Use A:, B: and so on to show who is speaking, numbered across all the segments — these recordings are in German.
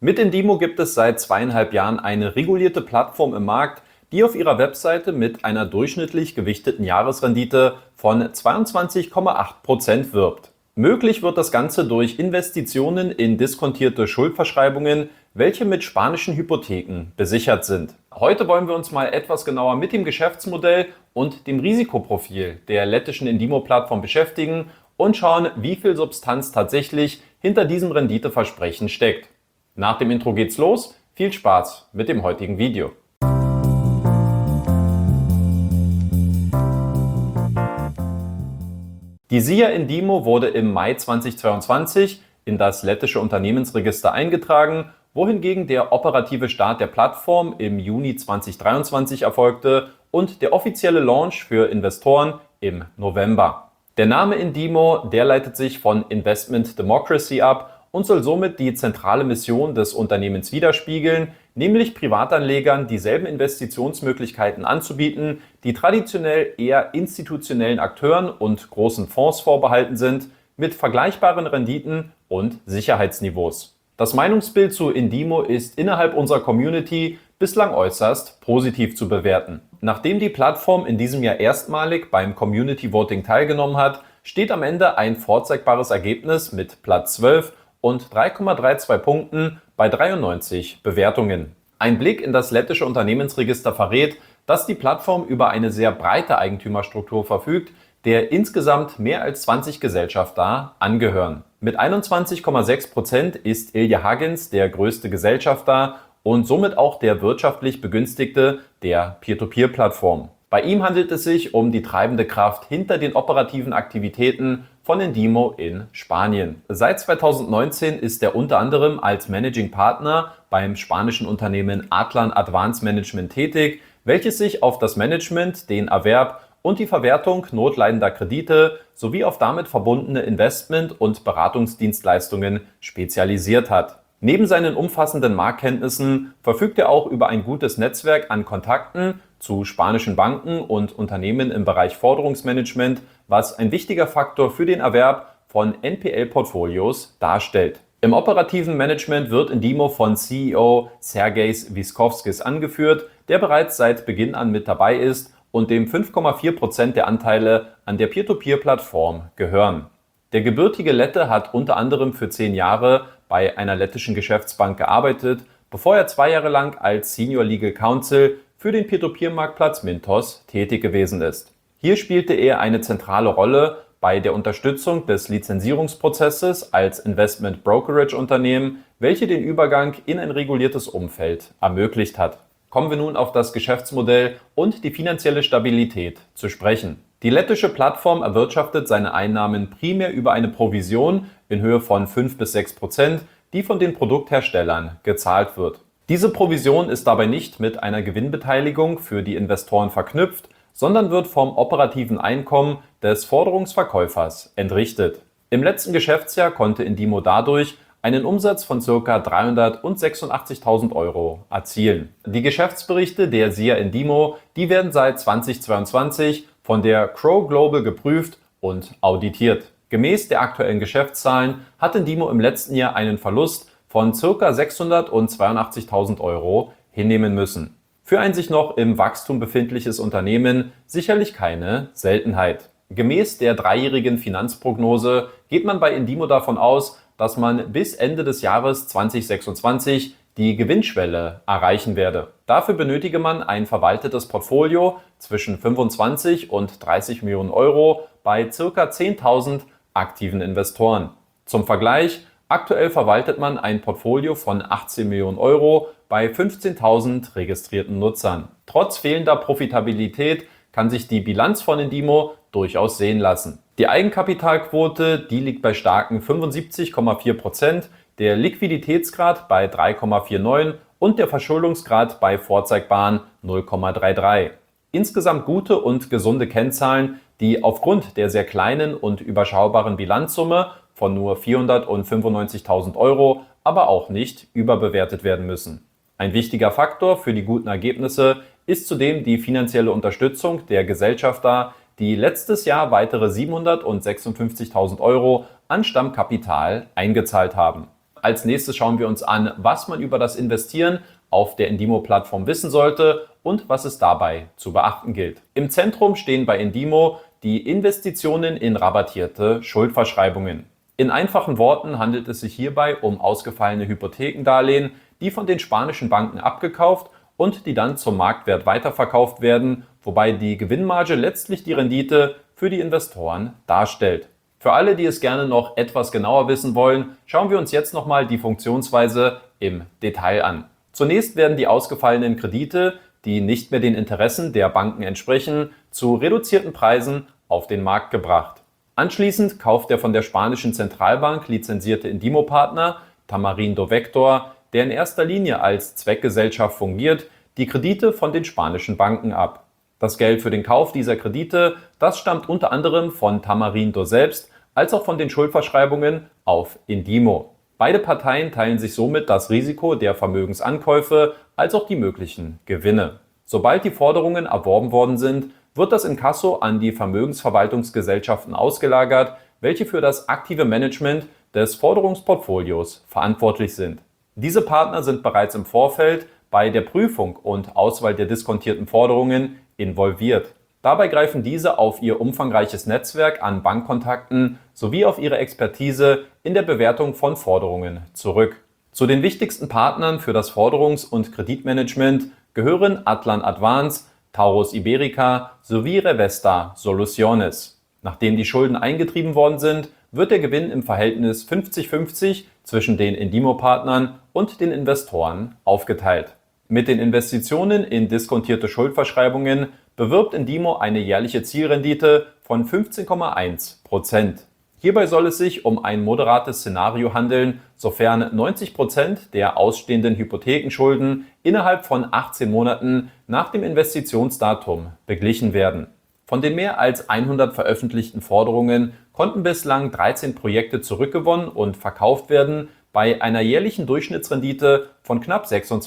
A: Mit Indimo gibt es seit 2,5 Jahren eine regulierte Plattform im Markt, die auf ihrer Webseite mit einer durchschnittlich gewichteten Jahresrendite von 22,8% wirbt. Möglich wird das Ganze durch Investitionen in diskontierte Schuldverschreibungen, welche mit spanischen Hypotheken besichert sind. Heute wollen wir uns mal etwas genauer mit dem Geschäftsmodell und dem Risikoprofil der lettischen Indimo-Plattform beschäftigen und schauen, wie viel Substanz tatsächlich hinter diesem Renditeversprechen steckt. Nach dem Intro geht's los. Viel Spaß mit dem heutigen Video. Die SIA Indimo wurde im Mai 2022 in das lettische Unternehmensregister eingetragen, wohingegen der operative Start der Plattform im Juni 2023 erfolgte und der offizielle Launch für Investoren im November. Der Name Indimo, der leitet sich von Investment Democracy ab und soll somit die zentrale Mission des Unternehmens widerspiegeln, nämlich Privatanlegern dieselben Investitionsmöglichkeiten anzubieten, die traditionell eher institutionellen Akteuren und großen Fonds vorbehalten sind, mit vergleichbaren Renditen und Sicherheitsniveaus. Das Meinungsbild zu Indimo ist innerhalb unserer Community bislang äußerst positiv zu bewerten. Nachdem die Plattform in diesem Jahr erstmalig beim Community Voting teilgenommen hat, steht am Ende ein vorzeigbares Ergebnis mit Platz 12 und 3,32 Punkten bei 93 Bewertungen. Ein Blick in das lettische Unternehmensregister verrät, dass die Plattform über eine sehr breite Eigentümerstruktur verfügt, der insgesamt mehr als 20 Gesellschafter angehören. Mit 21,6% ist Ilja Hagens der größte Gesellschafter und somit auch der wirtschaftlich begünstigte der Peer-to-Peer-Plattform. Bei ihm handelt es sich um die treibende Kraft hinter den operativen Aktivitäten von Indimo in Spanien. Seit 2019 ist er unter anderem als Managing Partner beim spanischen Unternehmen Atlan Advance Management tätig, welches sich auf das Management, den Erwerb und die Verwertung notleidender Kredite sowie auf damit verbundene Investment- und Beratungsdienstleistungen spezialisiert hat. Neben seinen umfassenden Marktkenntnissen verfügt er auch über ein gutes Netzwerk an Kontakten zu spanischen Banken und Unternehmen im Bereich Forderungsmanagement, was ein wichtiger Faktor für den Erwerb von NPL-Portfolios darstellt. Im operativen Management wird Indimo von CEO Sergejs Viskovskis angeführt, der bereits seit Beginn an mit dabei ist und dem 5,4% der Anteile an der Peer-to-Peer-Plattform gehören. Der gebürtige Lette hat unter anderem für 10 Jahre bei einer lettischen Geschäftsbank gearbeitet, bevor er 2 Jahre lang als Senior Legal Counsel für den Peer-to-Peer-Marktplatz Mintos tätig gewesen ist. Hier spielte er eine zentrale Rolle bei der Unterstützung des Lizenzierungsprozesses als Investment Brokerage Unternehmen, welche den Übergang in ein reguliertes Umfeld ermöglicht hat. Kommen wir nun auf das Geschäftsmodell und die finanzielle Stabilität zu sprechen. Die lettische Plattform erwirtschaftet seine Einnahmen primär über eine Provision in Höhe von 5 bis 6%, die von den Produktherstellern gezahlt wird. Diese Provision ist dabei nicht mit einer Gewinnbeteiligung für die Investoren verknüpft, sondern wird vom operativen Einkommen des Forderungsverkäufers entrichtet. Im letzten Geschäftsjahr konnte Indimo dadurch einen Umsatz von ca. 386.000 Euro erzielen. Die Geschäftsberichte der SIA Indimo, die werden seit 2022 von der Crowe Global geprüft und auditiert. Gemäß der aktuellen Geschäftszahlen hat Indimo im letzten Jahr einen Verlust von ca. 682.000 Euro hinnehmen müssen. Für ein sich noch im Wachstum befindliches Unternehmen sicherlich keine Seltenheit. Gemäß der 3-jährigen Finanzprognose geht man bei Indimo davon aus, dass man bis Ende des Jahres 2026 die Gewinnschwelle erreichen werde. Dafür benötige man ein verwaltetes Portfolio zwischen 25 und 30 Millionen Euro bei ca. 10.000 aktiven Investoren. Zum Vergleich, aktuell verwaltet man ein Portfolio von 18 Millionen Euro bei 15.000 registrierten Nutzern. Trotz fehlender Profitabilität kann sich die Bilanz von Indimo durchaus sehen lassen. Die Eigenkapitalquote, die liegt bei starken 75,4%, der Liquiditätsgrad bei 3,49 und der Verschuldungsgrad bei vorzeigbaren 0,33. Insgesamt gute und gesunde Kennzahlen, die aufgrund der sehr kleinen und überschaubaren Bilanzsumme von nur 495.000 Euro aber auch nicht überbewertet werden müssen. Ein wichtiger Faktor für die guten Ergebnisse ist zudem die finanzielle Unterstützung der Gesellschafter, die letztes Jahr weitere 756.000 Euro an Stammkapital eingezahlt haben. Als nächstes schauen wir uns an, was man über das Investieren auf der Indimo-Plattform wissen sollte und was es dabei zu beachten gilt. Im Zentrum stehen bei Indimo die Investitionen in rabattierte Schuldverschreibungen. In einfachen Worten handelt es sich hierbei um ausgefallene Hypothekendarlehen, die von den spanischen Banken abgekauft und die dann zum Marktwert weiterverkauft werden, wobei die Gewinnmarge letztlich die Rendite für die Investoren darstellt. Für alle, die es gerne noch etwas genauer wissen wollen, schauen wir uns jetzt nochmal die Funktionsweise im Detail an. Zunächst werden die ausgefallenen Kredite, die nicht mehr den Interessen der Banken entsprechen, zu reduzierten Preisen auf den Markt gebracht. Anschließend kauft der von der spanischen Zentralbank lizenzierte Indimo-Partner Tamarindo Vector, der in erster Linie als Zweckgesellschaft fungiert, die Kredite von den spanischen Banken ab. Das Geld für den Kauf dieser Kredite, das stammt unter anderem von Tamarindo selbst, als auch von den Schuldverschreibungen auf Indimo. Beide Parteien teilen sich somit das Risiko der Vermögensankäufe als auch die möglichen Gewinne. Sobald die Forderungen erworben worden sind, wird das Inkasso an die Vermögensverwaltungsgesellschaften ausgelagert, welche für das aktive Management des Forderungsportfolios verantwortlich sind. Diese Partner sind bereits im Vorfeld bei der Prüfung und Auswahl der diskontierten Forderungen involviert. Dabei greifen diese auf ihr umfangreiches Netzwerk an Bankkontakten sowie auf ihre Expertise in der Bewertung von Forderungen zurück. Zu den wichtigsten Partnern für das Forderungs- und Kreditmanagement gehören Atlan Advance, Taurus Iberica sowie Revesta Soluciones. Nachdem die Schulden eingetrieben worden sind, wird der Gewinn im Verhältnis 50-50 zwischen den Indimo-Partnern und den Investoren aufgeteilt. Mit den Investitionen in diskontierte Schuldverschreibungen bewirbt Indimo eine jährliche Zielrendite von 15,1%. Hierbei soll es sich um ein moderates Szenario handeln, sofern 90% der ausstehenden Hypothekenschulden innerhalb von 18 Monaten nach dem Investitionsdatum beglichen werden. Von den mehr als 100 veröffentlichten Forderungen konnten bislang 13 Projekte zurückgewonnen und verkauft werden, bei einer jährlichen Durchschnittsrendite von knapp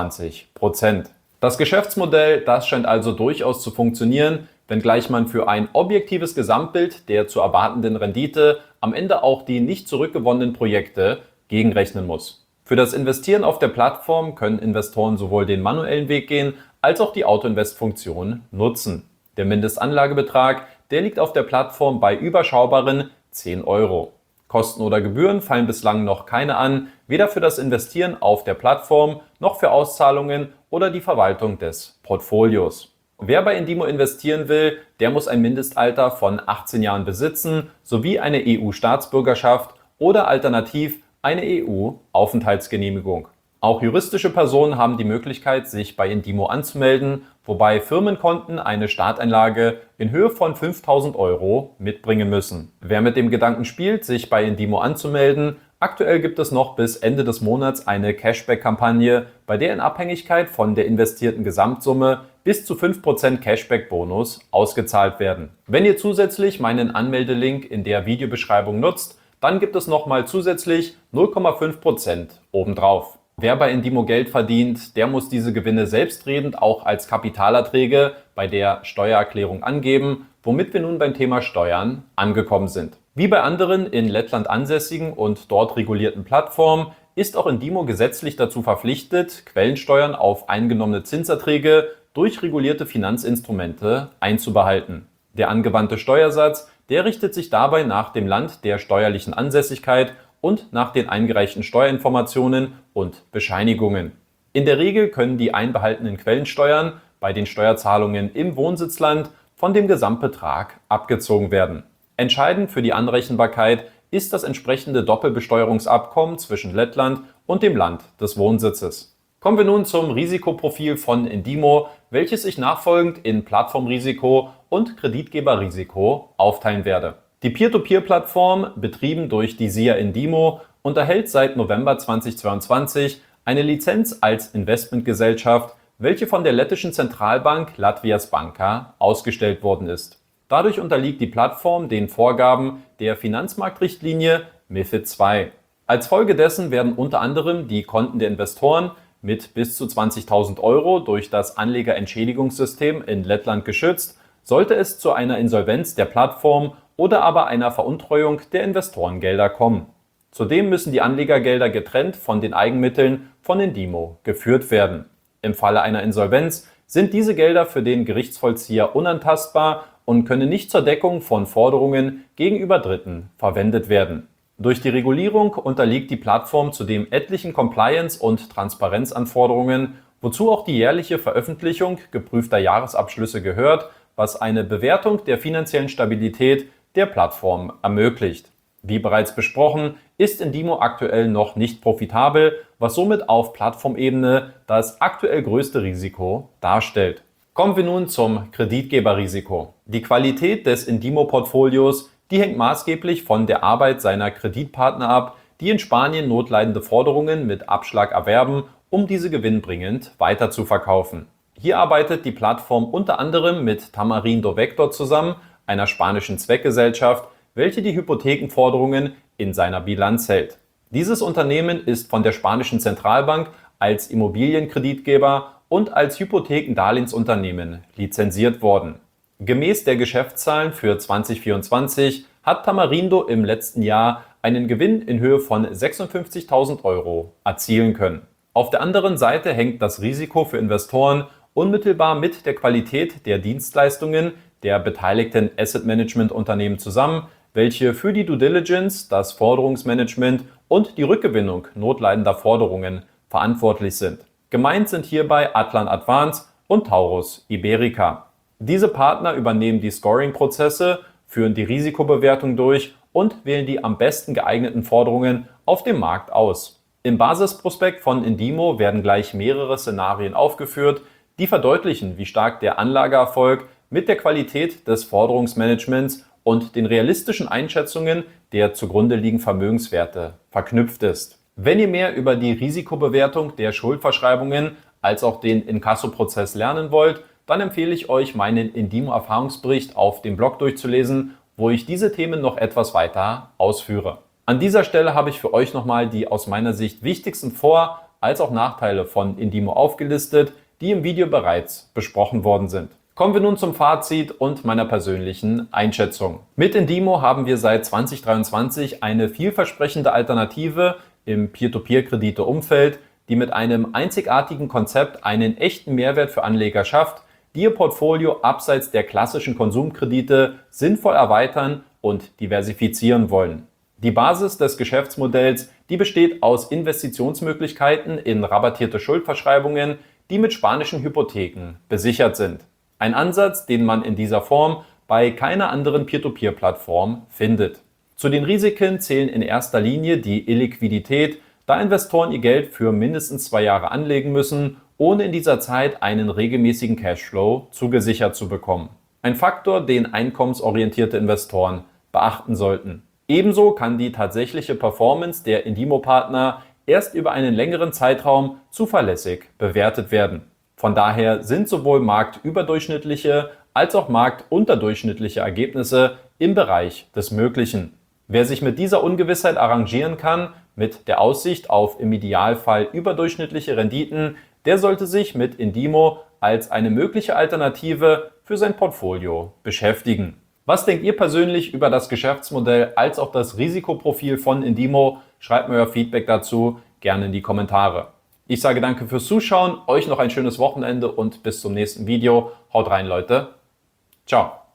A: 26%. Das Geschäftsmodell, das scheint also durchaus zu funktionieren, wenngleich man für ein objektives Gesamtbild der zu erwartenden Rendite am Ende auch die nicht zurückgewonnenen Projekte gegenrechnen muss. Für das Investieren auf der Plattform können Investoren sowohl den manuellen Weg gehen, als auch die Auto-Invest-Funktion nutzen. Der Mindestanlagebetrag, der liegt auf der Plattform bei überschaubaren 10 Euro. Kosten oder Gebühren fallen bislang noch keine an, weder für das Investieren auf der Plattform noch für Auszahlungen oder die Verwaltung des Portfolios. Wer bei Indimo investieren will, der muss ein Mindestalter von 18 Jahren besitzen, sowie eine EU-Staatsbürgerschaft oder alternativ eine EU-Aufenthaltsgenehmigung. Auch juristische Personen haben die Möglichkeit, sich bei Indimo anzumelden, wobei Firmenkonten eine Starteinlage in Höhe von 5.000 Euro mitbringen müssen. Wer mit dem Gedanken spielt, sich bei Indimo anzumelden, aktuell gibt es noch bis Ende des Monats eine Cashback-Kampagne, bei der in Abhängigkeit von der investierten Gesamtsumme bis zu 5% Cashback-Bonus ausgezahlt werden. Wenn ihr zusätzlich meinen Anmeldelink in der Videobeschreibung nutzt, dann gibt es nochmal zusätzlich 0,5% obendrauf. Wer bei Indimo Geld verdient, der muss diese Gewinne selbstredend auch als Kapitalerträge bei der Steuererklärung angeben, womit wir nun beim Thema Steuern angekommen sind. Wie bei anderen in Lettland ansässigen und dort regulierten Plattformen ist auch Indimo gesetzlich dazu verpflichtet, Quellensteuern auf eingenommene Zinserträge durch regulierte Finanzinstrumente einzubehalten. Der angewandte Steuersatz, der richtet sich dabei nach dem Land der steuerlichen Ansässigkeit und nach den eingereichten Steuerinformationen und Bescheinigungen. In der Regel können die einbehaltenen Quellensteuern bei den Steuerzahlungen im Wohnsitzland von dem Gesamtbetrag abgezogen werden. Entscheidend für die Anrechenbarkeit ist das entsprechende Doppelbesteuerungsabkommen zwischen Lettland und dem Land des Wohnsitzes. Kommen wir nun zum Risikoprofil von Indimo, welches ich nachfolgend in Plattformrisiko und Kreditgeberrisiko aufteilen werde. Die Peer-to-Peer-Plattform, betrieben durch die SIA Indimo, unterhält seit November 2022 eine Lizenz als Investmentgesellschaft, welche von der lettischen Zentralbank Latvijas Banka ausgestellt worden ist. Dadurch unterliegt die Plattform den Vorgaben der Finanzmarktrichtlinie MiFID II. Als Folge dessen werden unter anderem die Konten der Investoren mit bis zu 20.000 Euro durch das Anlegerentschädigungssystem in Lettland geschützt, sollte es zu einer Insolvenz der Plattform oder aber einer Veruntreuung der Investorengelder kommen. Zudem müssen die Anlegergelder getrennt von den Eigenmitteln von Indimo geführt werden. Im Falle einer Insolvenz sind diese Gelder für den Gerichtsvollzieher unantastbar und können nicht zur Deckung von Forderungen gegenüber Dritten verwendet werden. Durch die Regulierung unterliegt die Plattform zudem etlichen Compliance- und Transparenzanforderungen, wozu auch die jährliche Veröffentlichung geprüfter Jahresabschlüsse gehört, was eine Bewertung der finanziellen Stabilität der Plattform ermöglicht. Wie bereits besprochen, ist Indimo aktuell noch nicht profitabel, was somit auf Plattformebene das aktuell größte Risiko darstellt. Kommen wir nun zum Kreditgeberrisiko. Die Qualität des Indimo-Portfolios, die hängt maßgeblich von der Arbeit seiner Kreditpartner ab, die in Spanien notleidende Forderungen mit Abschlag erwerben, um diese gewinnbringend weiterzuverkaufen. Hier arbeitet die Plattform unter anderem mit Tamarindo Vector zusammen, einer spanischen Zweckgesellschaft, welche die Hypothekenforderungen in seiner Bilanz hält. Dieses Unternehmen ist von der spanischen Zentralbank als Immobilienkreditgeber und als Hypothekendarlehensunternehmen lizenziert worden. Gemäß der Geschäftszahlen für 2024 hat Tamarindo im letzten Jahr einen Gewinn in Höhe von 56.000 Euro erzielen können. Auf der anderen Seite hängt das Risiko für Investoren unmittelbar mit der Qualität der Dienstleistungen der beteiligten Asset-Management-Unternehmen zusammen, welche für die Due Diligence, das Forderungsmanagement und die Rückgewinnung notleidender Forderungen verantwortlich sind. Gemeint sind hierbei Atlan Advance und Taurus Iberica. Diese Partner übernehmen die Scoring-Prozesse, führen die Risikobewertung durch und wählen die am besten geeigneten Forderungen auf dem Markt aus. Im Basisprospekt von Indimo werden gleich mehrere Szenarien aufgeführt, die verdeutlichen, wie stark der Anlageerfolg mit der Qualität des Forderungsmanagements und den realistischen Einschätzungen der zugrunde liegenden Vermögenswerte verknüpft ist. Wenn ihr mehr über die Risikobewertung der Schuldverschreibungen als auch den Inkasso-Prozess lernen wollt, dann empfehle ich euch, meinen Indimo-Erfahrungsbericht auf dem Blog durchzulesen, wo ich diese Themen noch etwas weiter ausführe. An dieser Stelle habe ich für euch nochmal die aus meiner Sicht wichtigsten Vor- als auch Nachteile von Indimo aufgelistet, die im Video bereits besprochen worden sind. Kommen wir nun zum Fazit und meiner persönlichen Einschätzung. Mit Indimo haben wir seit 2023 eine vielversprechende Alternative im Peer-to-Peer-Kredite-Umfeld, die mit einem einzigartigen Konzept einen echten Mehrwert für Anleger schafft, die ihr Portfolio abseits der klassischen Konsumkredite sinnvoll erweitern und diversifizieren wollen. Die Basis des Geschäftsmodells, die besteht aus Investitionsmöglichkeiten in rabattierte Schuldverschreibungen, die mit spanischen Hypotheken besichert sind. Ein Ansatz, den man in dieser Form bei keiner anderen Peer-to-Peer-Plattform findet. Zu den Risiken zählen in erster Linie die Illiquidität, da Investoren ihr Geld für mindestens 2 Jahre anlegen müssen, ohne in dieser Zeit einen regelmäßigen Cashflow zugesichert zu bekommen. Ein Faktor, den einkommensorientierte Investoren beachten sollten. Ebenso kann die tatsächliche Performance der Indimo-Partner erst über einen längeren Zeitraum zuverlässig bewertet werden. Von daher sind sowohl marktüberdurchschnittliche als auch marktunterdurchschnittliche Ergebnisse im Bereich des Möglichen. Wer sich mit dieser Ungewissheit arrangieren kann, mit der Aussicht auf im Idealfall überdurchschnittliche Renditen, der sollte sich mit Indimo als eine mögliche Alternative für sein Portfolio beschäftigen. Was denkt ihr persönlich über das Geschäftsmodell als auch das Risikoprofil von Indimo? Schreibt mir euer Feedback dazu gerne in die Kommentare. Ich sage danke fürs Zuschauen, euch noch ein schönes Wochenende und bis zum nächsten Video. Haut rein, Leute. Ciao.